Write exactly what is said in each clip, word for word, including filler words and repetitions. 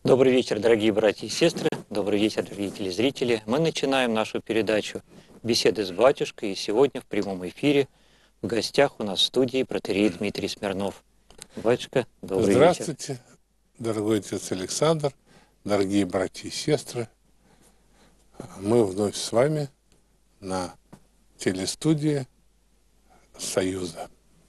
Добрый вечер, дорогие братья и сестры. Добрый вечер, дорогие телезрители. Мы начинаем нашу передачу «Беседы с батюшкой». И сегодня в прямом эфире в гостях у нас в студии протоиерей Дмитрий Смирнов. Батюшка, добрый Здравствуйте, вечер. дорогой отец Александр, дорогие братья и сестры. Мы вновь с вами на телестудии Союза.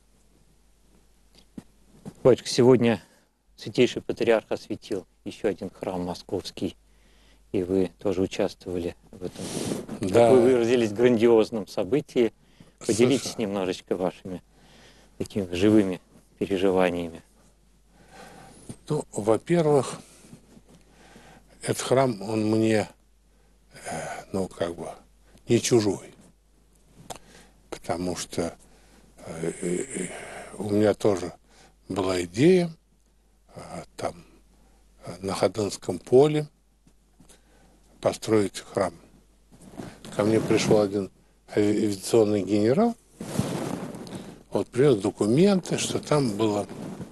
Батюшка, сегодня Святейший Патриарх осветил еще один храм московский, и вы тоже участвовали в этом, Да. как вы выразились, грандиозном событии. Поделитесь Совершенно. немножечко вашими такими живыми переживаниями. Ну, во-первых, этот храм, он мне, ну, как бы, не чужой, потому что э, у меня тоже была идея там на Ходынском поле построить храм. Ко мне пришел один авиационный генерал, вот привез документы, что там было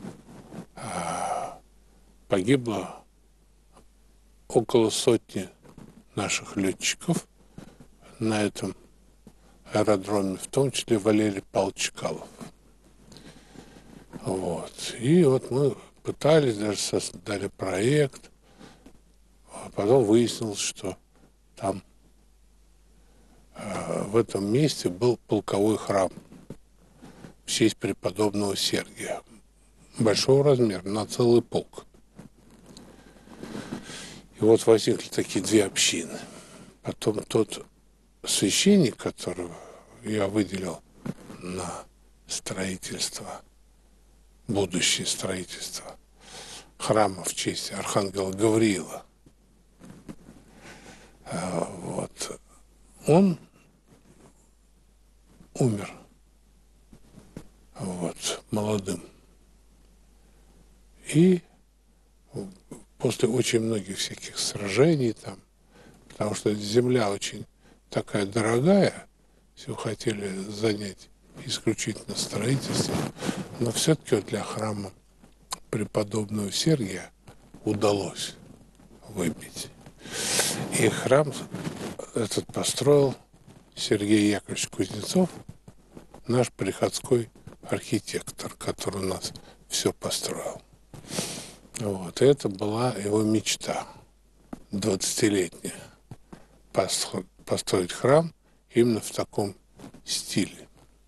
а, погибло около сотни наших летчиков на этом аэродроме, в том числе Валерий Павлович Чкалов. Вот. И вот мы пытались, даже создали проект, а потом выяснилось, что там э, в этом месте был полковой храм в честь преподобного Сергия. Большого размера, на целый полк. И вот возникли такие две общины. Потом тот священник, которого я выделил на строительство, будущее строительство храма в честь архангела Гавриила, вот, он умер, вот, молодым. И после очень многих всяких сражений там, потому что земля очень такая дорогая, все хотели занять исключительно строительством, но все-таки вот для храма преподобного Сергия удалось выбить. И храм этот построил Сергей Яковлевич Кузнецов, наш приходской архитектор, который у нас все построил. Вот. И это была его мечта двадцатилетняя. Построить храм именно в таком стиле.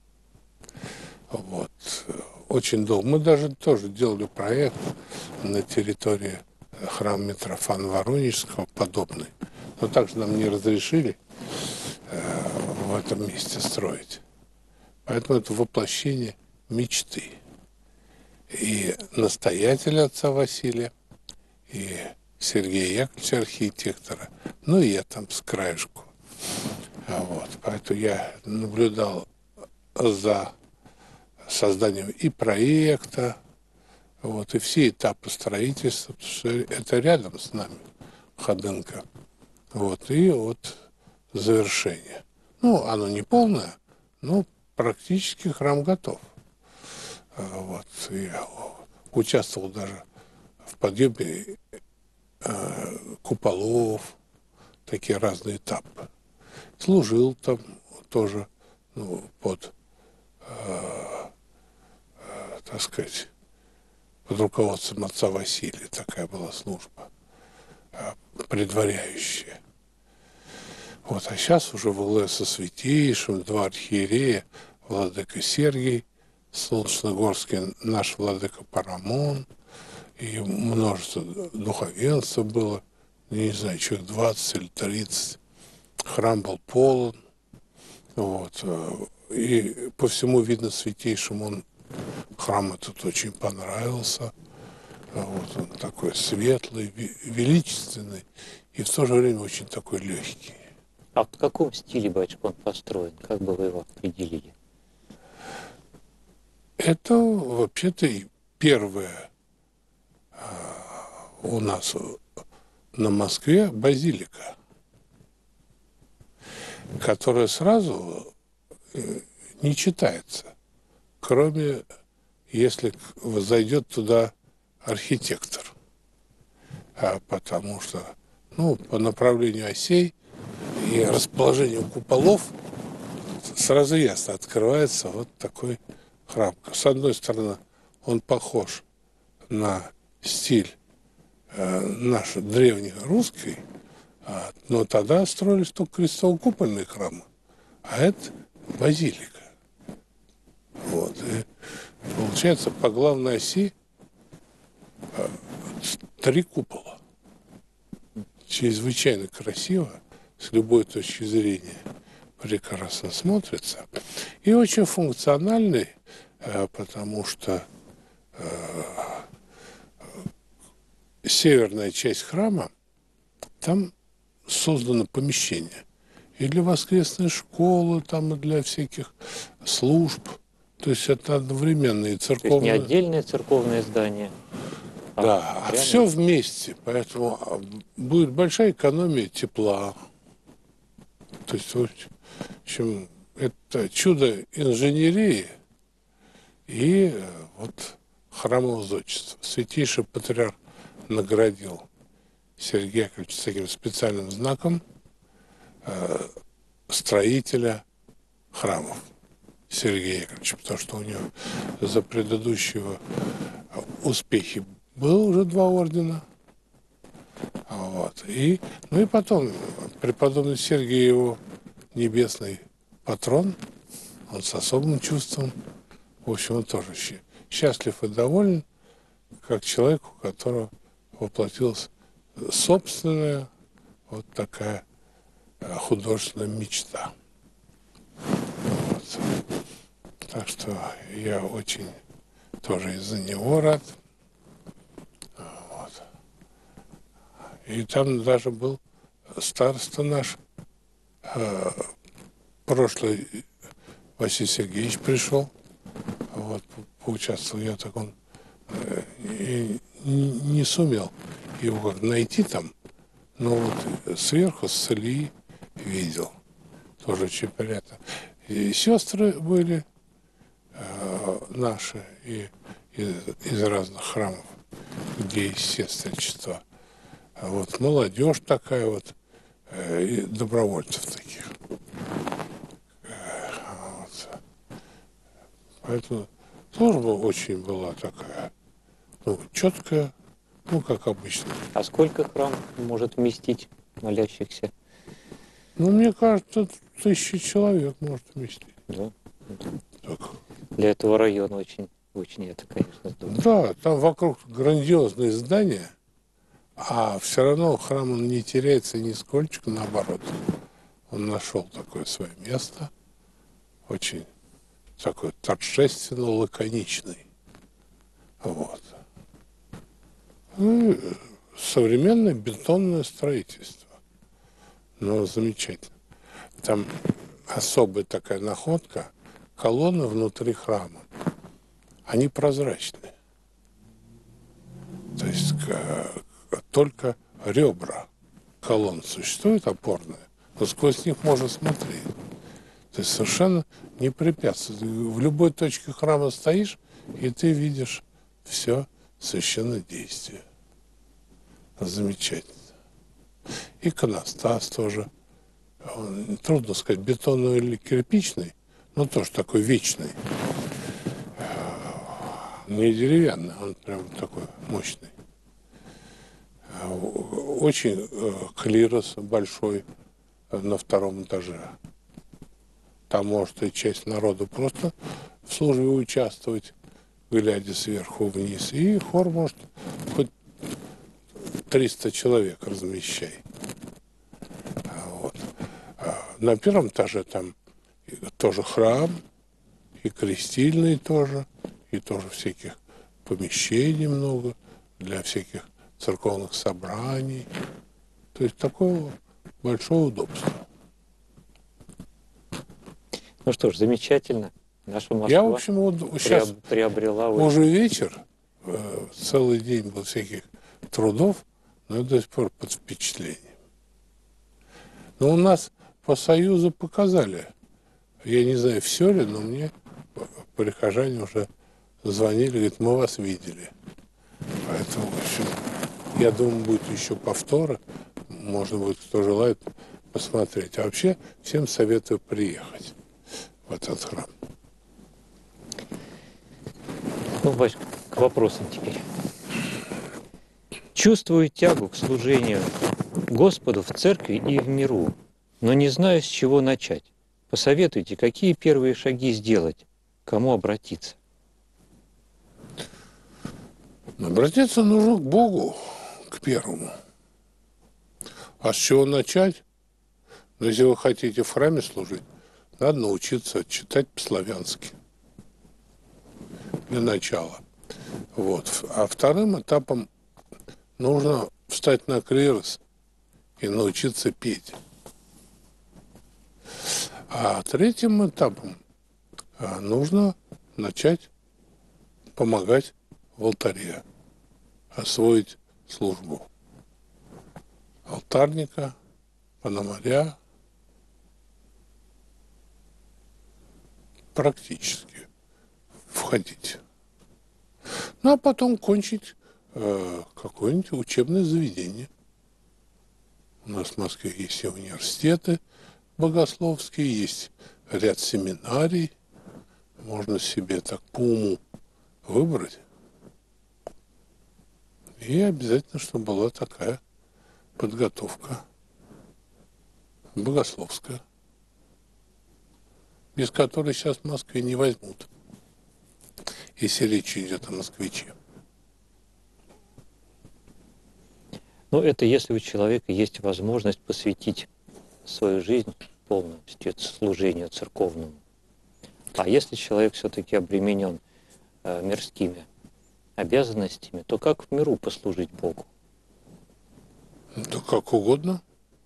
Вот. Очень долго. Мы даже тоже делали проект на территории храма Митрофана Воронежского, подобный. Но также нам не разрешили э, в этом месте строить. Поэтому это воплощение мечты. И настоятеля отца Василия, и Сергея Яковлевича, архитектора, ну и я там с краешку. Вот. Поэтому я наблюдал за созданием и проекта, вот, и все этапы строительства, потому что это рядом с нами, Ходынка. Вот, и вот завершение. Ну, оно не полное, но практически храм готов. Вот, я участвовал даже в подъеме э, куполов, такие разные этапы. Служил там тоже, ну, под, э, э, так сказать, под руководством отца Василия, такая была служба, э, предваряющая. Вот, а сейчас уже в ЛС со святейшим, два архиерея, владыка Сергий Солнечногорский, наш владыка Парамон, и множество духовенства было, не знаю, человек двадцать или тридцать. Храм был полон. Вот. И по всему видно святейшему, он, храм этот очень понравился. Вот. Он такой светлый, величественный и в то же время очень такой легкий. А в каком стиле, батюшка, он построен? Как бы вы его определили? Это вообще-то и первое у нас на Москве базилика, которая сразу не читается, кроме если зайдет туда архитектор. а, потому что, ну, по направлению осей и расположению куполов сразу ясно открывается вот такой храм. С одной стороны, он похож на стиль э, наш древнерусский, а, но тогда строились только крестово-купольные храмы, а это базилика. Вот. И получается, по главной оси э, три купола. Чрезвычайно красиво, с любой точки зрения прекрасно смотрится. И очень функциональный, э, потому что э, северная часть храма, там создано помещение и для воскресной школы, там и для всяких служб. То есть это одновременно и То есть не церковное. отдельное церковное здание, а Да, а прямо- все вместе. Поэтому а, будет большая экономия тепла. То есть, в общем, это чудо инженерии и э, вот храмового зодчества. Святейший патриарх наградил Сергея Яковлевича таким специальным знаком э, строителя храмов Сергея Яковлевича, потому что у него за предыдущего успехи было уже два ордена. Вот. И, ну и потом преподобный Сергий, его небесный патрон, он с особым чувством, в общем, он тоже счастлив и доволен, как человек, у которого воплотилась собственная вот такая художественная мечта. Вот. Так что я очень тоже из-за него рад. Вот. И там даже был староста наш, э, прошлый Василий Сергеевич пришел, вот, поучаствовал, я так он э, и не, не сумел его как найти там, но вот сверху с Ильи видел, тоже очень приятно. И сестры были э, наши и из, из разных храмов, где есть сестричество. А вот молодежь такая вот, э, и добровольцев таких. Э, вот. Поэтому служба очень была такая, ну, четкая, ну, как обычно. А сколько храм может вместить молящихся? Ну, мне кажется, тысячи человек может вместить. Да. Так. Для этого района очень, очень это, конечно, здорово. Да, там вокруг грандиозные здания, а все равно храм он не теряется нисколько, наоборот. Он нашел такое свое место, очень такой торжественно лаконичный. Вот. Ну, и современное бетонное строительство. Ну, замечательно. Там особая такая находка, колонны внутри храма. Они прозрачные. То есть только ребра колонн существуют опорные, но сквозь них можно смотреть. То есть совершенно не препятствует. В любой точке храма стоишь, и ты видишь все священное действие. Замечательно. Иконостас тоже. Он, трудно сказать, бетонный или кирпичный, но тоже такой вечный. Не деревянный, он прям такой мощный. Очень клирос большой на втором этаже. Там может и часть народу просто в службе участвовать, глядя сверху вниз. И хор может хоть триста человек размещай. Вот. На первом этаже там тоже храм, и крестильный тоже, и тоже всяких помещений много для всяких церковных собраний. То есть такое большое удобство. Ну что ж, замечательно. Наша Москва Я, в общем, вот сейчас приоб- приобрела очень- уже вечер, э, целый день был всяких трудов, но я до сих пор под впечатлением. Но у нас по Союзу показали, я не знаю, все ли, но мне прихожане уже звонили, говорят, мы вас видели. Поэтому, в общем, Я думаю, будет еще повторы. Можно будет, кто желает, посмотреть. А вообще, всем советую приехать в этот храм. Ну, батюшка, к вопросам теперь. Чувствую тягу к служению Господу в церкви и в миру, но не знаю, с чего начать. Посоветуйте, какие первые шаги сделать, к кому обратиться? Обратиться нужно к Богу, к первому. А с чего начать? Но если вы хотите в храме служить, надо научиться читать по-славянски. Для начала. Вот. А вторым этапом нужно встать на клирос и научиться петь. А третьим этапом нужно начать помогать в алтаре, освоить службу алтарника, пономаря, практически входить. Ну, а потом кончить э, какое-нибудь учебное заведение. У нас в Москве есть и университеты богословские, есть ряд семинарий. Можно себе так по уму выбрать. И обязательно, чтобы была такая подготовка богословская, без которой сейчас в Москве не возьмут, если речь идет о москвиче. Ну, это если у человека есть возможность посвятить свою жизнь полностью служению церковному. А если человек все-таки обременен э, мирскими обязанностями, то как в миру послужить Богу? Да как угодно.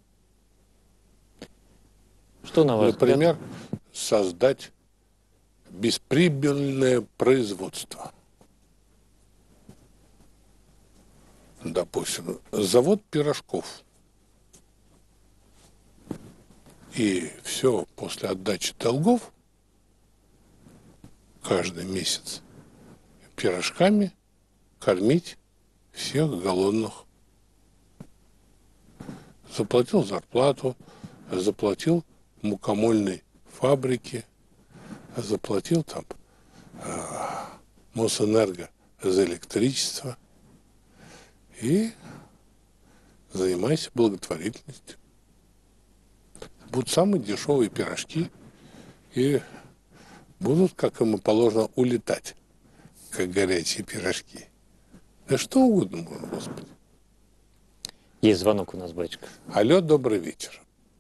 Что, на ваш Например, взгляд? создать бесприбыльное производство. Допустим, завод пирожков. И все после отдачи долгов каждый месяц пирожками кормить всех голодных. Заплатил зарплату, заплатил мукомольной фабрике, заплатил там э, Мосэнерго за электричество и занимайся благотворительностью. Будут самые дешевые пирожки и будут, как ему положено, улетать, как горячие пирожки. Да что угодно можно, Господи. Есть звонок у нас, батюшка. Алло, добрый вечер.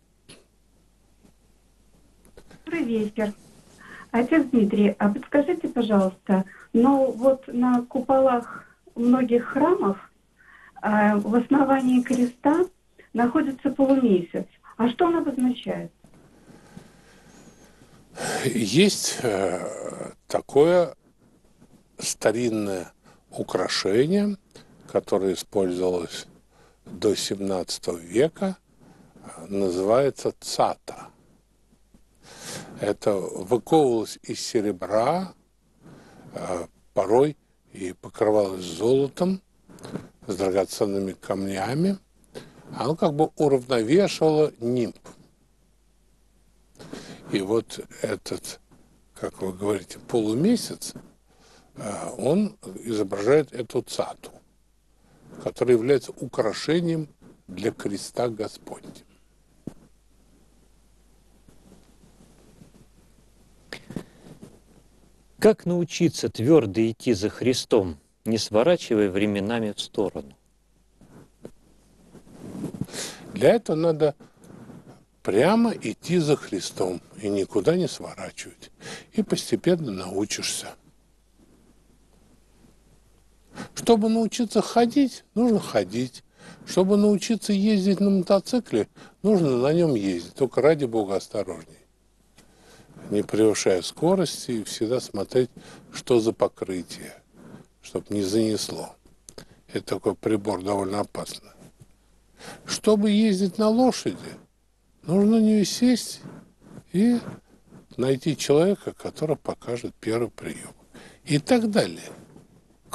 Добрый вечер. Отец Дмитрий, а подскажите, пожалуйста, ну вот на куполах многих храмов э, в основании креста находится полумесяц. А что он обозначает? Есть э, такое старинное украшение, которое использовалось до семнадцатого века, называется цата. Это выковывалось из серебра, э, порой и покрывалось золотом, с драгоценными камнями. Оно как бы уравновешивало нимб. И вот этот, как вы говорите, полумесяц, он изображает эту цату, которая является украшением для креста Господня. Как научиться твердо идти за Христом, не сворачивая временами в сторону? Для этого надо прямо идти за Христом и никуда не сворачивать. И постепенно научишься. Чтобы научиться ходить, нужно ходить. Чтобы научиться ездить на мотоцикле, нужно на нем ездить. Только ради Бога осторожней. Не превышая скорости и всегда смотреть, что за покрытие, чтобы не занесло. Это такой прибор довольно опасный. Чтобы ездить на лошади, нужно на нее сесть и найти человека, который покажет первый прием. И так далее.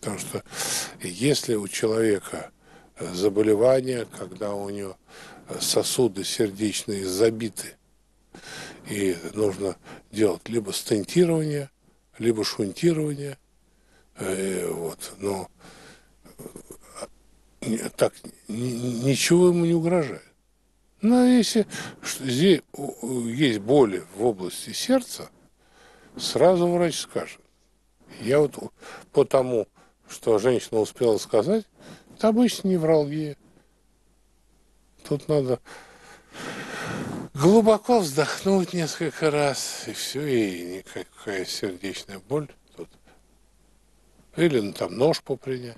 Потому что если у человека заболевание, когда у него сосуды сердечные забиты, и нужно делать либо стентирование, либо шунтирование, э, вот, но э, так ничего ему не угрожает. Но если здесь есть боли в области сердца, сразу врач скажет. Я вот по тому, что женщина успела сказать, это обычная невралгия. Тут надо глубоко вздохнуть несколько раз, и все, и никакая сердечная боль тут. Или ну, там нож попринять.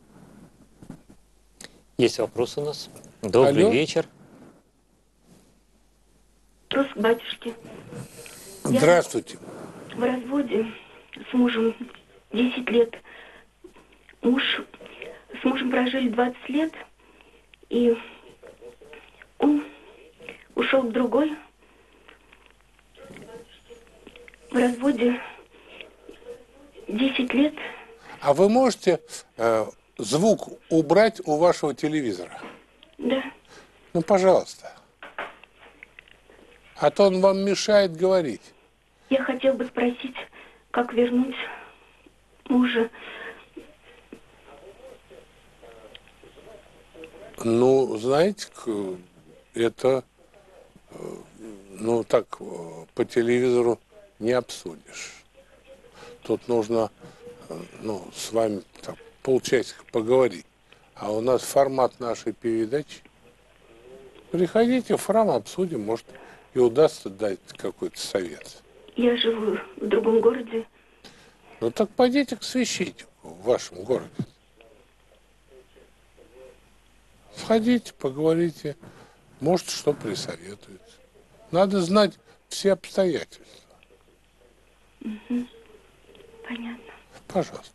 Есть вопрос у нас. Добрый Алло. вечер. Вопрос к батюшке. Здравствуйте. Я в разводе с мужем десять лет. Муж, с мужем прожили двадцать лет, и он ушел к другой. В разводе десять лет. А вы можете э, звук убрать у вашего телевизора? Да. Ну, пожалуйста. А то он вам мешает говорить. Я хотел бы спросить, как вернуть мужа. Ну, знаете, это, ну, так по телевизору не обсудишь. Тут нужно, ну, с вами так, полчасика поговорить. А у нас формат нашей передачи. Приходите в храм, обсудим, может, и удастся дать какой-то совет. Я живу в другом городе. Ну, так пойдите к священнику в вашем городе. Сходите, поговорите, может, что присоветует. Надо знать все обстоятельства. Угу. Понятно. Пожалуйста.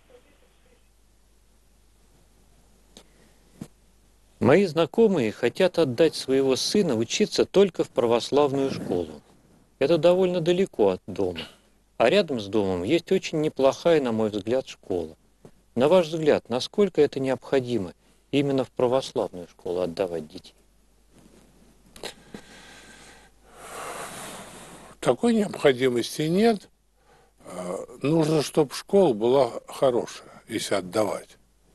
Мои знакомые хотят отдать своего сына учиться только в православную школу. Это довольно далеко от дома. А рядом с домом есть очень неплохая, на мой взгляд, школа. На ваш взгляд, насколько это необходимо именно в православную школу отдавать детей? Такой необходимости нет. Нужно, чтобы школа была хорошая, если отдавать.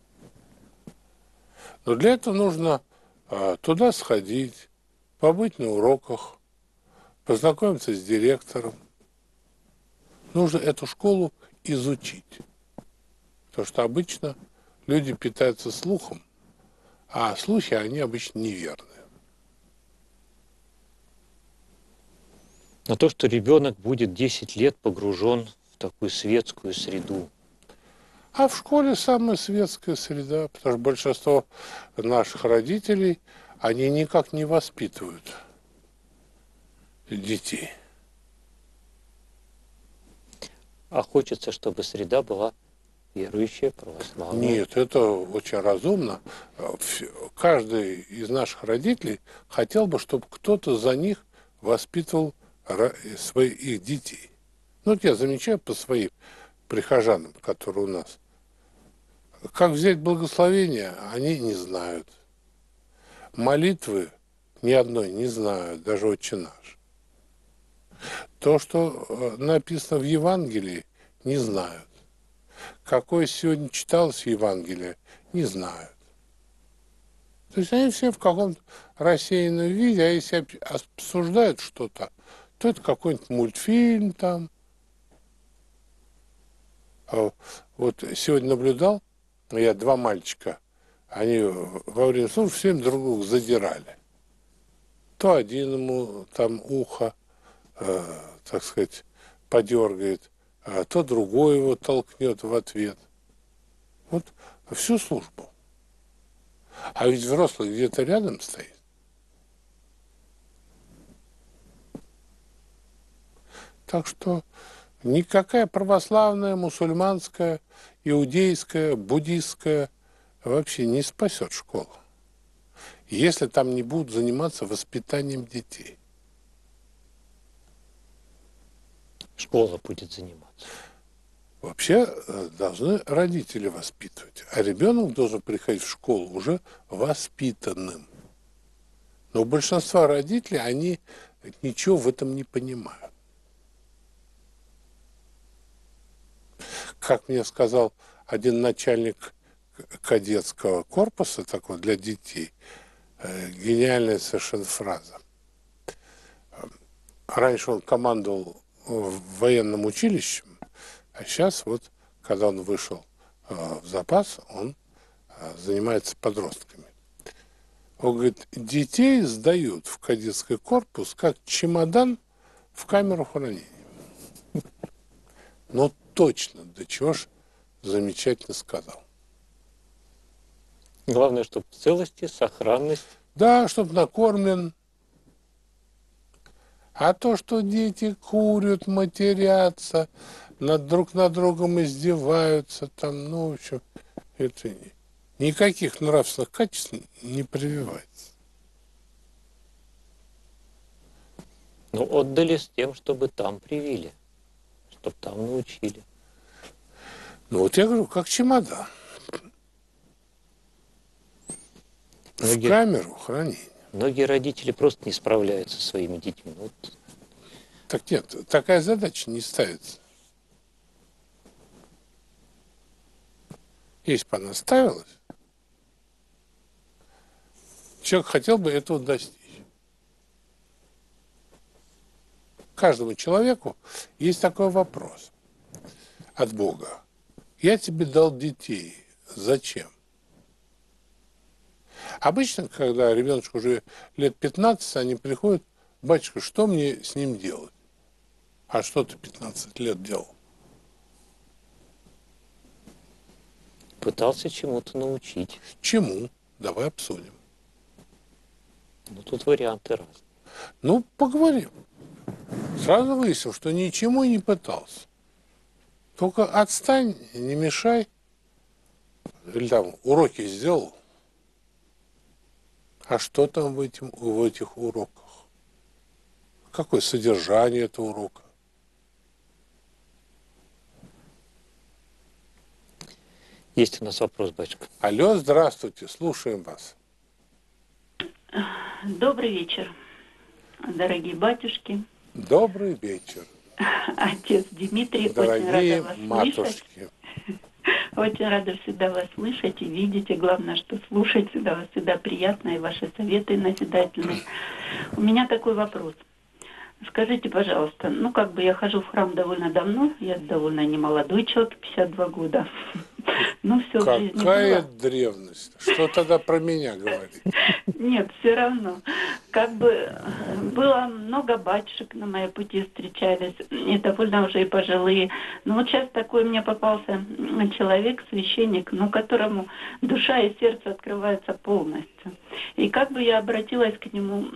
Но для этого нужно туда сходить, побыть на уроках, познакомиться с директором. Нужно эту школу изучить. Потому что обычно люди питаются слухом, а слухи, они обычно неверные. Но то, что ребенок будет десять лет погружен в такую светскую среду. А в школе самая светская среда, потому что большинство наших родителей, они никак не воспитывают детей. А хочется, чтобы среда была верующая, православная. Нет, это очень разумно. Каждый из наших родителей хотел бы, чтобы кто-то за них воспитывал своих их детей. Ну, вот я замечаю по своим прихожанам, которые у нас. Как взять благословение, они не знают. Молитвы ни одной не знают, даже «Отче наш». То, что написано в Евангелии, не знают. Какое сегодня читалось Евангелие, не знают. То есть они все в каком-то рассеянном виде, а если обсуждают что-то, то это какой-нибудь мультфильм там. Вот сегодня наблюдал, я два мальчика, они во время службы всем друг друга задирали. То один ему там ухо, э, так сказать, подергает, а то другой его толкнет в ответ. Вот всю службу. А ведь взрослый где-то рядом стоит. Так что никакая православная, мусульманская, иудейская, буддистская вообще не спасет школу, если там не будут заниматься воспитанием детей. Школа будет заниматься. Вообще э, должны родители воспитывать, а ребенок должен приходить в школу уже воспитанным. Но у большинства родителей, они ничего в этом не понимают. Как мне сказал один начальник кадетского корпуса, такой для детей, э, гениальная совершенно фраза. Раньше он командовал в военном училище, а сейчас вот, когда он вышел э, в запас, он э, занимается подростками. Он говорит, детей сдают в кадетский корпус как чемодан в камеру хранения. Ну точно, до чего ж замечательно сказал. Главное, чтобы в целости, сохранность. Да, чтобы накормлен. А то, что дети курят, матерятся, над друг над другом издеваются, там, ну, в общем, это никаких нравственных качеств не прививается. Ну, отдали с тем, чтобы там привили, чтобы там научили. Ну, вот я говорю, как чемодан. Многие, в камеру хранения. Многие родители просто не справляются со своими детьми. Вот. Так нет, такая задача не ставится. Если бы она ставилась, человек хотел бы этого достичь. Каждому человеку есть такой вопрос от Бога. Я тебе дал детей. Зачем? Обычно, когда ребеночку уже лет пятнадцать, они приходят, батюшка, что мне с ним делать? А что ты пятнадцать лет делал? Пытался чему-то научить. Чему? Давай обсудим. Ну, тут варианты разные. Ну, поговорим. Сразу выяснил, что ничему не пытался. Только отстань, не мешай. Или там уроки сделал. А что там в, этим, в этих уроках? Какое содержание этого урока? Есть у нас вопрос, батюшка. Алло, здравствуйте, слушаем вас. Добрый вечер, дорогие батюшки. Добрый вечер. Отец Дмитрий, дорогие очень рада вас матушки. слышать. Очень рада всегда вас слышать и видеть, и главное, что слушать всегда вас всегда приятно, и ваши советы назидательные. У меня такой вопрос. Скажите, пожалуйста, ну как бы я хожу в храм довольно давно, я довольно немолодой человек, пятьдесят два года. Ну, все в жизни Какая было. древность? Что тогда про меня говорить? Нет, все равно. Как бы было много батюшек на моей пути встречались, и довольно уже и пожилые. Но вот сейчас такой мне попался человек, священник, ну, которому душа и сердце открываются полностью. И как бы я обратилась к нему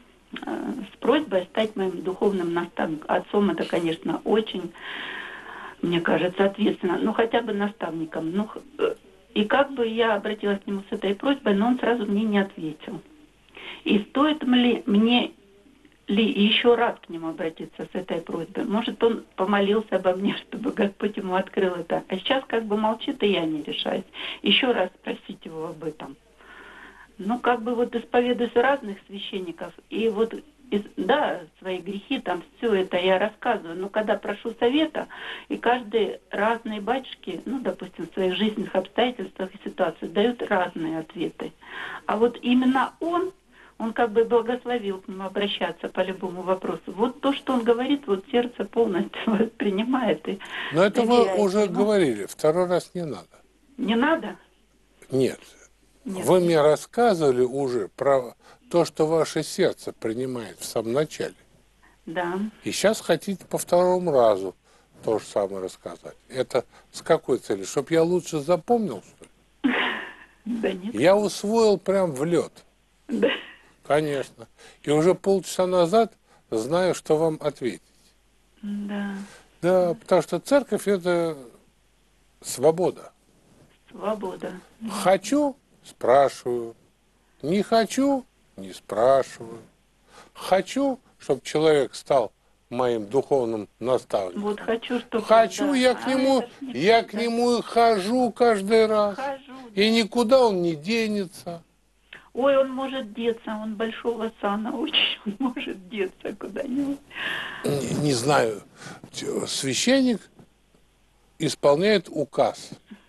с просьбой стать моим духовным наставником. Отцом это, конечно, очень, мне кажется, ответственно, ну хотя бы наставником. Ну, и как бы я обратилась к нему с этой просьбой, но он сразу мне не ответил. И стоит ли мне ли еще раз к нему обратиться с этой просьбой? Может, он помолился обо мне, чтобы Господь ему открыл это. А сейчас как бы молчит, и я не решаюсь. Еще раз спросить его об этом. Ну, как бы вот исповедуюсь разных священников, и вот, из, да, свои грехи, там все это я рассказываю, но когда прошу совета, и каждый разные батюшки, ну, допустим, в своих жизненных обстоятельствах и ситуациях дают разные ответы. А вот именно он, он как бы благословил к нему обращаться по любому вопросу. Вот то, что он говорит, вот сердце полностью воспринимает. И но это вы доверяет уже ему. говорили, второй раз не надо. Не надо? Нет. Нет. Вы мне рассказывали уже про то, что ваше сердце принимает в самом начале. Да. И сейчас хотите по второму разу то же самое рассказать. Это с какой целью? Чтоб я лучше запомнил, что ли? Да нет. Я усвоил прям в лед. Да. Конечно. И уже полчаса назад знаю, что вам ответить. Да. Да, потому что церковь – это свобода. Свобода. Хочу – спрашиваю. Не хочу – не спрашиваю. Хочу, чтобы человек стал моим духовным наставником. Вот хочу, чтобы... Хочу, да. я к А нему, это ж не я так, к да. нему и хожу каждый раз. Хожу, И никуда он не денется. Ой, он может деться, он большого сана очень, он может деться куда-нибудь. Не, не знаю, священник исполняет указ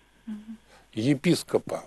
епископа,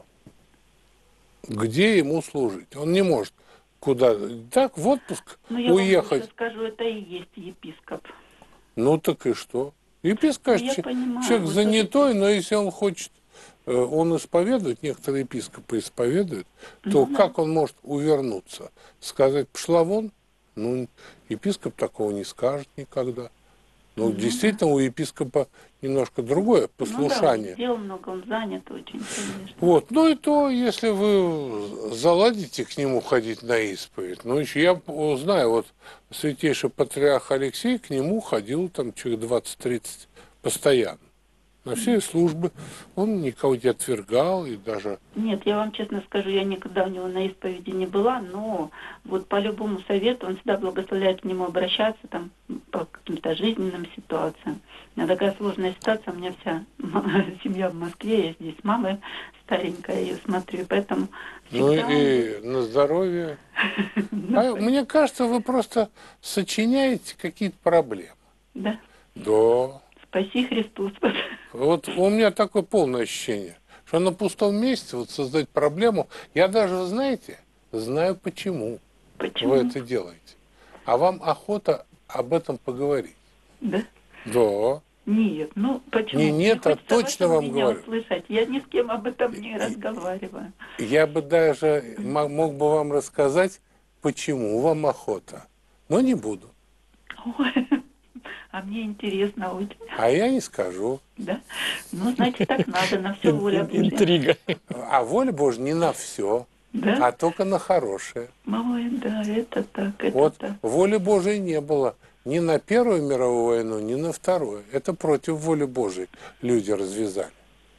где ему служить. Он не может куда так в отпуск Ну, я уехать. вам больше скажу, это и есть епископ. Ну так и что? Епископ Ну, я че- понимаю, человек вот занятой, но если он хочет, э, он исповедует, некоторые епископы исповедуют, то Ну, да. как он может увернуться? Сказать, пошла вон? Ну, епископ такого не скажет никогда. Ну, Ну, действительно, у епископа немножко другое Ну да, послушание. он дел много, он занят очень, конечно. Вот, ну и то, если вы заладите к нему ходить на исповедь, ну еще я знаю, вот святейший патриарх Алексей к нему ходил там человек двадцать-тридцать постоянно. На все службы он никого не отвергал и даже... Нет, я вам честно скажу, я никогда у него на исповеди не была, но вот по любому совету он всегда благословляет к нему обращаться там по каким-то жизненным ситуациям. У меня такая сложная ситуация, у меня вся семья в Москве, я здесь с мамой старенькая, ее смотрю, поэтому... Ну всегда и на здоровье. А мне кажется, вы просто сочиняете какие-то проблемы. Да, Да. спаси Христос. Вот у меня такое полное ощущение, что на пустом месте вот создать проблему. Я даже, вы знаете, знаю почему, Почему? вы это делаете. А вам охота об этом поговорить. Да? Да. Нет, ну почему? Не нет, Мне а хочется точно вашего вам меня говорю. услышать. Я ни с кем об этом не разговариваю. Я бы даже мо- мог бы вам рассказать, почему вам охота. Но не буду. Ой, а мне интересно очень. А я не скажу. Да? Ну, значит, так надо, на все воля Божья. Интрига. А воля Божья не на все, Да? а только на хорошее. Ой, да, это так, это Вот так. воли Божией не было ни на Первую мировую войну, ни на Вторую. Это против воли Божией люди развязали.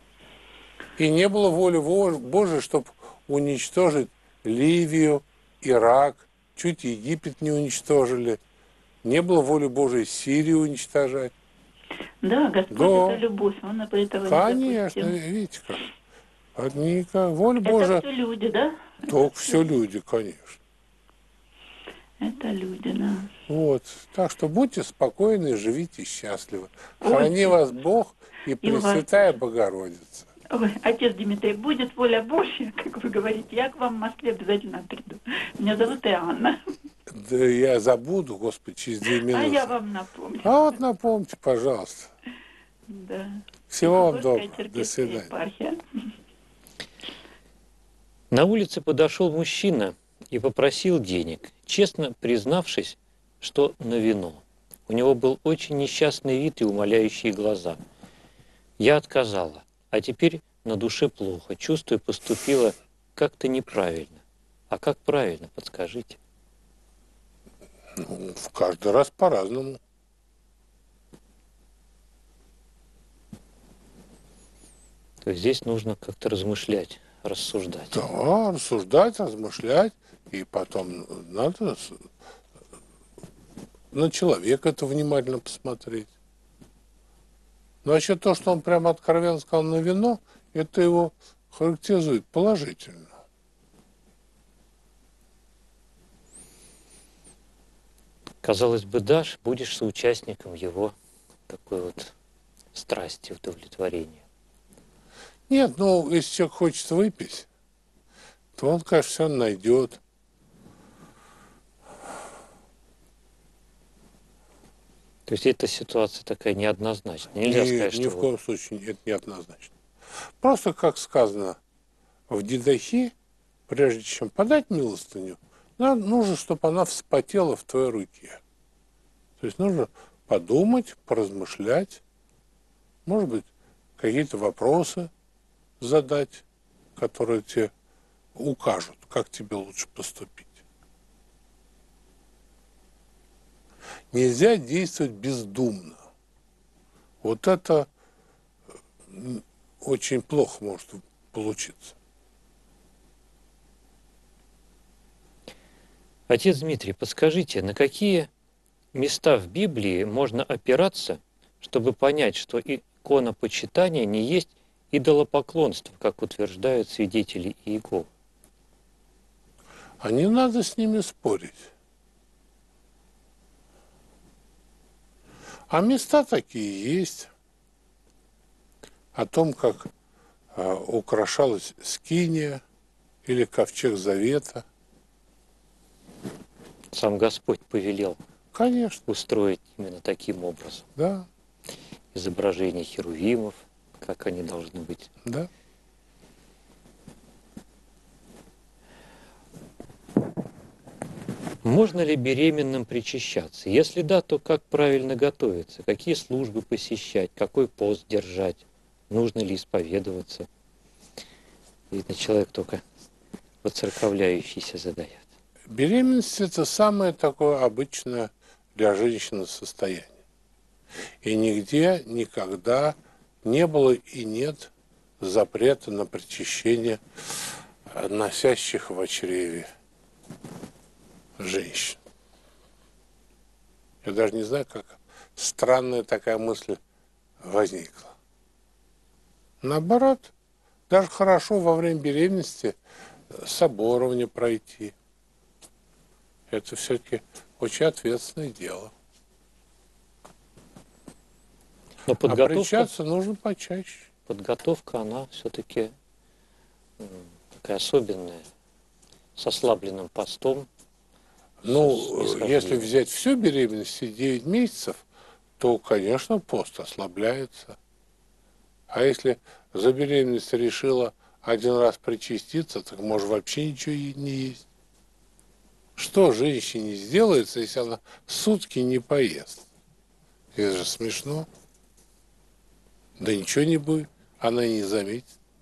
И не было воли Во- Божией, чтобы уничтожить Ливию, Ирак, чуть Египет не уничтожили. Не было воли Божией Сирию уничтожать. Да, Господь Да. это любовь, Он этого не Конечно, допустил. видите как. Одника. Воля Это Божия, все люди, да? только все люди, конечно. Это люди, да. Вот. Так что будьте спокойны, живите счастливо. Ой. Храни вас Бог и И вас Пресвятая Богородица. Ой, отец Дмитрий, будет воля Божья, как вы говорите, я к вам в Москве обязательно приду. Меня зовут Иоанна. Да я забуду, Господи, через две минуты. А я вам напомню. А вот напомните, пожалуйста. Да. Всего вам Псковская доброго. До Черкесская свидания. епархия. На улице подошел мужчина и попросил денег, честно признавшись, что на вино. У него был очень несчастный вид и умоляющие глаза. Я отказала, а теперь на душе плохо, чувствую, поступила как-то неправильно. А как правильно, подскажите? Ну, в каждый раз по-разному. То есть здесь нужно как-то размышлять, рассуждать. Да, рассуждать, размышлять. И потом надо с- на человека это внимательно посмотреть. Но еще то, что он прямо откровенно сказал на вино, это его характеризует положительно. Казалось бы, дашь, будешь соучастником его такой вот страсти, удовлетворения. Нет, ну, если человек хочет выпить, то он, конечно, все найдет. То есть эта ситуация такая неоднозначная. Нельзя Ни, сказать, ни что в вот коем случае это не однозначно. Просто, как сказано в Дидахе, прежде чем подать милостыню, надо, нужно, чтобы она вспотела в твоей руке. То есть нужно подумать, поразмышлять, может быть, какие-то вопросы задать, которые тебе укажут, как тебе лучше поступить. Нельзя действовать бездумно. Вот это м, очень плохо может получиться. Отец Дмитрий, подскажите, на какие места в Библии можно опираться, чтобы понять, что иконопочитание не есть идолопоклонство, как утверждают свидетели Иеговы? А не надо с ними спорить. А места такие есть. О том, как э, украшалась скиния или ковчег завета. Сам Господь повелел Конечно, устроить именно таким образом. да, Изображение херувимов, как они должны быть. да. Можно ли беременным причащаться? Если да, то как правильно готовиться? Какие службы посещать? Какой пост держать? Нужно ли исповедоваться? Видно, человек только воцерковляющийся задает. Беременность – это самое такое обычное для женщины состояние. И нигде никогда не было и нет запрета на причащение носящих в чреве женщин. Я даже не знаю, как странная такая мысль возникла. Наоборот, даже хорошо во время беременности соборование пройти. Это все-таки очень ответственное дело. Но А подготовка, причаться нужно почаще. подготовка, она все-таки такая особенная, с ослабленным постом. Ну, Исхождение. если взять всю беременность и девять месяцев, то, конечно, пост ослабляется. А если за беременность решила один раз причаститься, так может вообще ничего и не есть. Что женщине сделается, если она сутки не поест? Это же смешно. Да ничего не будет, она и не заметит.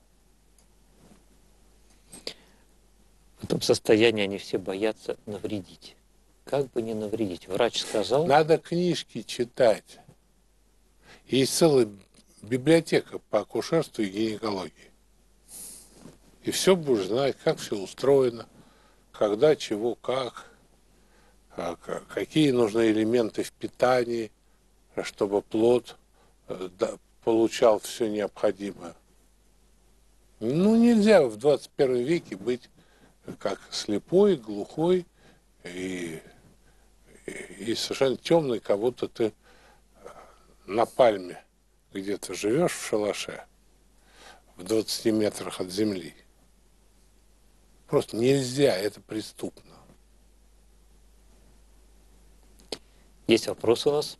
В этом состоянии они все боятся навредить. Как бы не навредить? Врач сказал, Надо книжки читать. Есть целая библиотека по акушерству и гинекологии. И все будешь знать, как все устроено, когда, чего, как, а, к- какие нужны элементы в питании, чтобы плод э, да, получал все необходимое. Ну, нельзя в двадцать первом веке быть как слепой, глухой и, и, и совершенно темный, как будто ты на пальме где-то живешь в шалаше в двадцати метрах от земли. Просто нельзя, это преступно. есть вопрос у нас.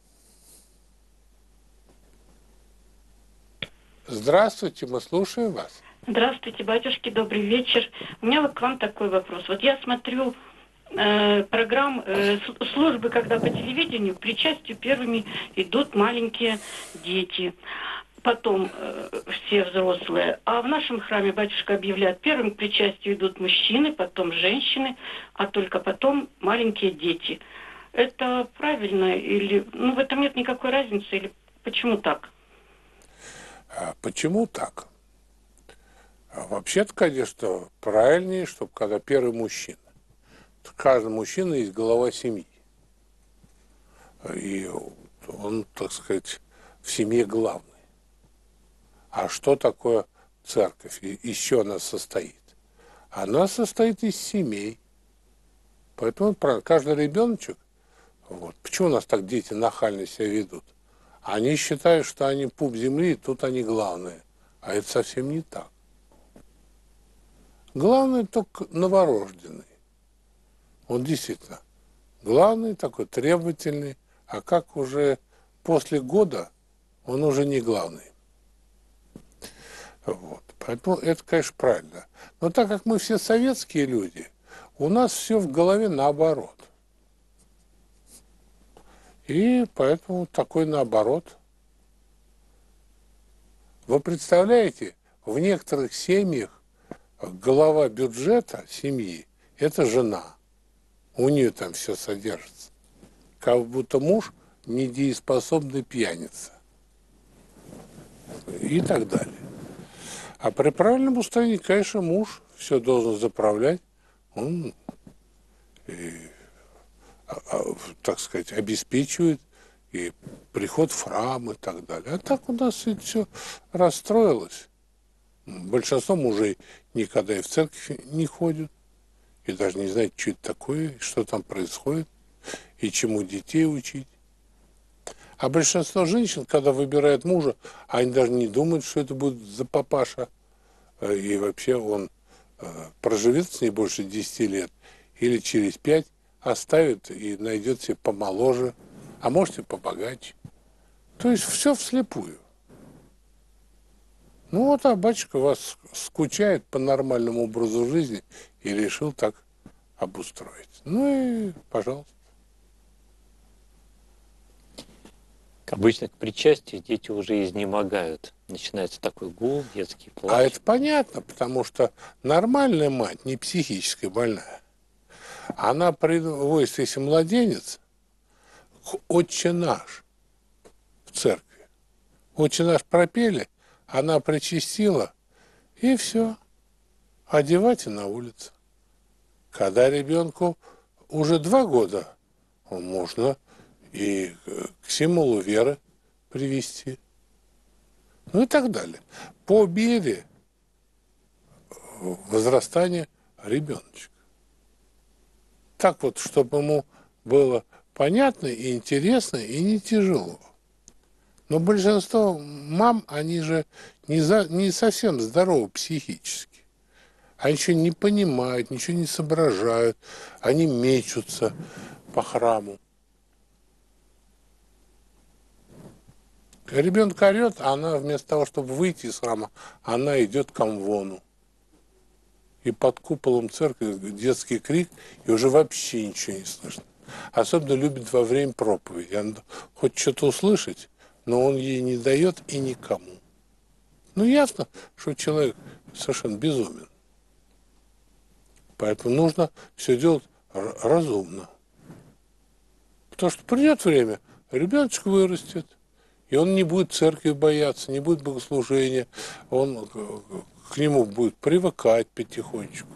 Здравствуйте, мы слушаем вас. Здравствуйте, батюшки, добрый вечер. У меня вот к вам такой вопрос. Вот я смотрю э, программ э, с- службы, когда по телевидению к причастию первыми идут маленькие дети, потом э, все взрослые. А в нашем храме батюшка объявляет, первым к причастию идут мужчины, потом женщины, а только потом маленькие дети. Это правильно или ну в этом нет никакой разницы или почему так? А почему так? А вообще-то, конечно, правильнее, чтобы когда первый мужчина. Каждый мужчина есть глава семьи. И он, так сказать, в семье главный. А что такое церковь? И из чего она состоит? Она состоит из семей. Поэтому правильно, каждый ребеночек, вот, почему у нас так дети нахально себя ведут? Они считают, что они пуп земли, и тут они главные. А это совсем не так. Главный только новорожденный. Он действительно главный, такой требовательный, а как уже после года, он уже не главный. Вот. Поэтому это, конечно, правильно. Но так как мы все советские люди, у нас все в голове наоборот. И поэтому такой наоборот. Вы представляете, в некоторых семьях глава бюджета семьи – это жена. У нее там все содержится. Как будто муж недееспособный пьяница. И так далее. А при правильном устроении, конечно, муж все должен заправлять. Он и так сказать, обеспечивает и приход в храм и так далее. А так у нас это все расстроилось. Большинство мужей никогда и в церковь не ходят, и даже не знают, что это такое, что там происходит, и чему детей учить. А большинство женщин, когда выбирают мужа, они даже не думают, что это будет за папаша, и вообще он проживет с ней больше десяти лет, или через пять оставит и найдет себе помоложе, а может и побогаче. То есть все вслепую. Ну вот, а батюшка вас скучает по нормальному образу жизни и решил так обустроить. Ну и пожалуйста. Обычно к причастию дети уже изнемогают. Начинается такой гул, детский плач. А это понятно, потому что нормальная мать, не психически больная, она приводит, если младенец, «Отче наш» в церкви. «Отче наш» пропели, она причастила, и все. Одевайте на улицу. Когда ребенку уже два года, можно и к символу веры привести. Ну и так далее. По мере возрастания ребеночка. Так вот, чтобы ему было понятно и интересно, и не тяжело. Но большинство мам, они же не, за, не совсем здоровы психически. Они ничего не понимают, ничего не соображают. Они мечутся по храму. Ребенок орет, а она вместо того, чтобы выйти из храма, она идет к амвону. И под куполом церкви детский крик, и уже вообще ничего не слышно. Особенно любит во время проповеди. Она хочет что-то услышать, но он ей не дает и никому. Ну, ясно, что человек совершенно безумен. Поэтому нужно все делать разумно. Потому что придет время, ребеночек вырастет, и он не будет церкви бояться, не будет богослужения, он к нему будет привыкать потихонечку.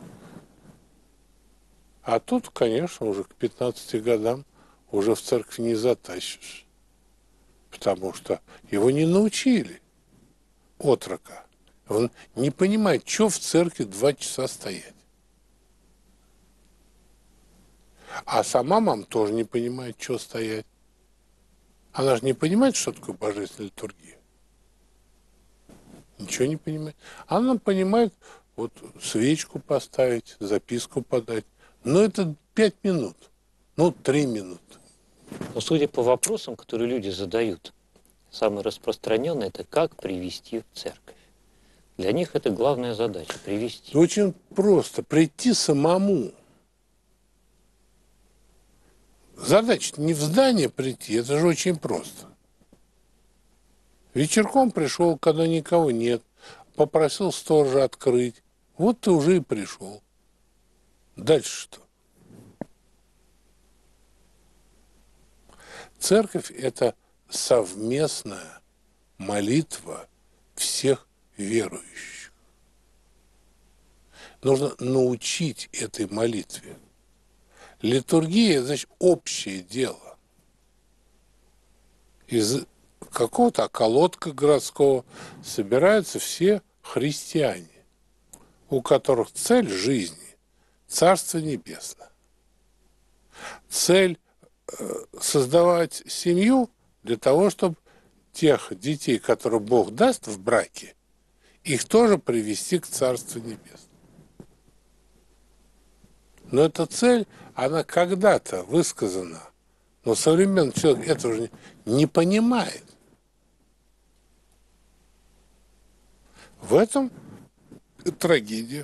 А тут, конечно, уже к пятнадцати годам уже в церковь не затащишь. Потому что его не научили, отрока. Он не понимает, что в церкви два часа стоять. А сама мама тоже не понимает, что стоять. Она же не понимает, что такое божественная литургия. Ничего не понимает. Она понимает, вот свечку поставить, записку подать. Но это пять минут, ну, три минуты. Но судя по вопросам, которые люди задают, самое распространенное – это как привести в церковь. Для них это главная задача – привести. Очень просто. Прийти самому. Задача не в здание прийти, это же очень просто. Вечерком пришел, когда никого нет, попросил сторожа открыть. Вот ты уже и пришел. Дальше что? Церковь – это совместная молитва всех верующих. Нужно научить этой молитве. Литургия – значит, общее дело. Из какого-то околотка городского собираются все христиане, у которых цель жизни – Царство Небесное. Цель э, создавать семью для того, чтобы тех детей, которые Бог даст в браке, их тоже привести к Царству Небесному. Но эта цель, она когда-то высказана, но современный человек этого же не, не понимает. В этом трагедия.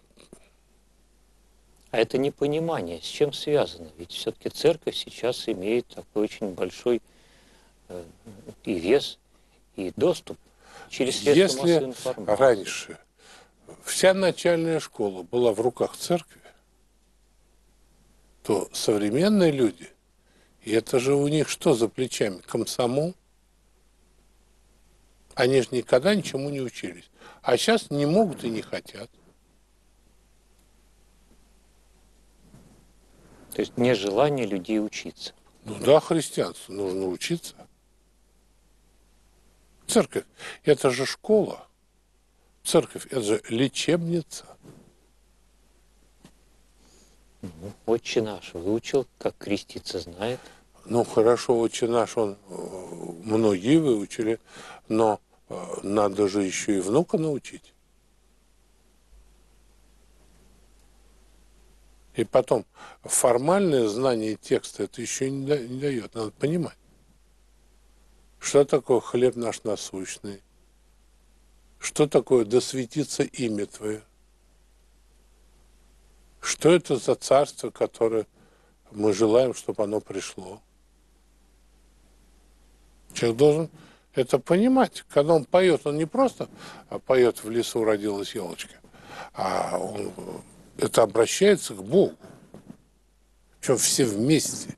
А это непонимание, с чем связано? Ведь все-таки церковь сейчас имеет такой очень большой э, и вес, и доступ через средства массовой Если информации. раньше вся начальная школа была в руках церкви, то современные люди, и это же у них что за плечами? Комсомол? Они же никогда ничему не учились. А сейчас не могут и не хотят. То есть нежелание людей учиться. Ну да, христианству нужно учиться. Церковь – это же школа. Церковь – это же лечебница. Ну, Отче наш выучил, как креститься знает. Ну, хорошо, Отче наш, он многие выучили, но надо же еще и внука научить. И потом, формальное знание текста это еще не, да, не дает, надо понимать. Что такое хлеб наш насущный? Что такое да светится имя Твое? Что это за царство, которое мы желаем, чтобы оно пришло? Человек должен это понимать. Когда он поет, он не просто поет «В лесу родилась елочка», а он это обращается к Богу. Причем все вместе.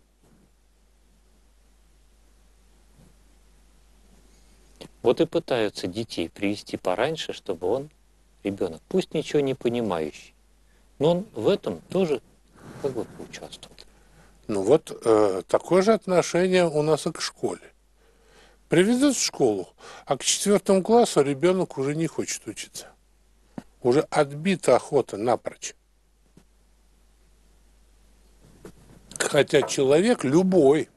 Вот и пытаются детей привести пораньше, чтобы он, ребенок, пусть ничего не понимающий, но он в этом тоже как бы поучаствовал. Ну вот э, такое же отношение у нас и к школе. Приведут в школу, а к четвертому классу ребенок уже не хочет учиться. Уже отбита охота напрочь. Хотя человек любой,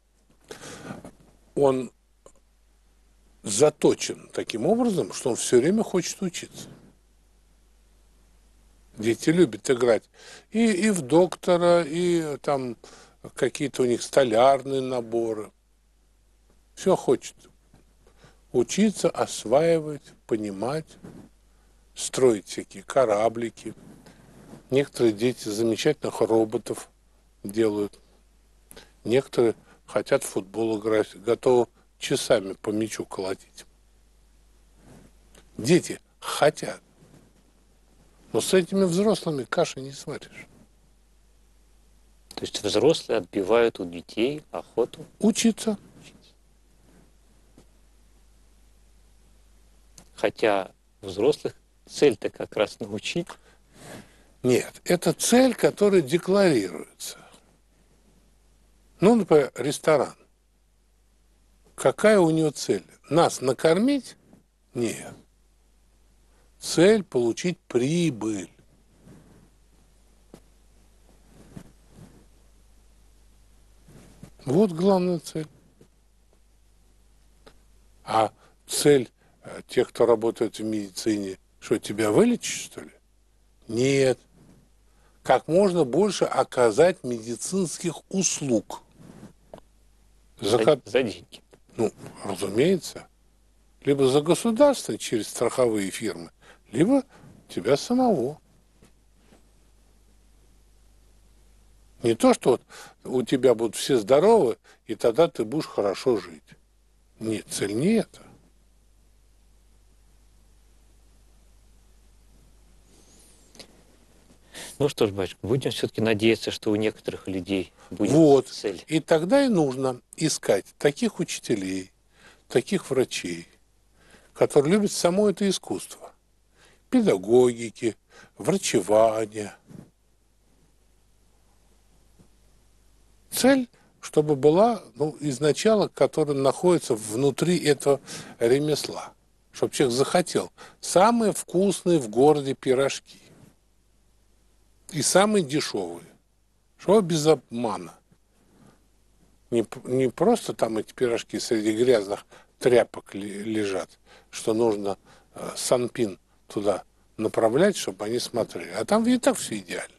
он заточен таким образом, что он все время хочет учиться. Дети любят играть и, и в доктора, и там какие-то у них столярные наборы. Все хочет учиться, осваивать, понимать, строить всякие кораблики. Некоторые дети замечательных роботов делают. Некоторые хотят в футбол играть, готовы часами по мячу колотить. Дети хотят. Но с этими взрослыми каши не сваришь. То есть взрослые отбивают у детей охоту Учиться. учиться. Хотя у взрослых цель-то как раз научить. Нет, это цель, которая декларируется. Ну, например, ресторан. Какая у него цель? Нас накормить? Нет. Цель – получить прибыль. Вот главная цель. А цель тех, кто работает в медицине, что, тебя вылечить, что ли? Нет. Как можно больше оказать медицинских услуг. За, За, за деньги. ну, разумеется. Либо за государство через страховые фирмы, либо тебя самого. Не то, что вот у тебя будут все здоровы, и тогда ты будешь хорошо жить. Нет, цель не это. Ну что ж, батюшка, будем все-таки надеяться, что у некоторых людей будет Вот. цель. И тогда и нужно искать таких учителей, таких врачей, которые любят само это искусство. Педагогики, врачевания. Цель, чтобы была, ну, изначально, которая находится внутри этого ремесла. Чтобы человек захотел. Самые вкусные в городе пирожки. И самые дешевые. Что без обмана. Не, не просто там эти пирожки среди грязных тряпок лежат, что нужно э, санпин туда направлять, чтобы они смотрели. А там и так все идеально.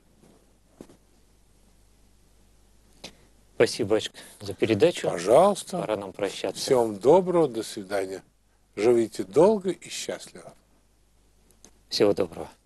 Спасибо, батюшка, за передачу. Пожалуйста. Пора нам прощаться. Всего вам доброго, до свидания. Живите долго и счастливо. Всего доброго.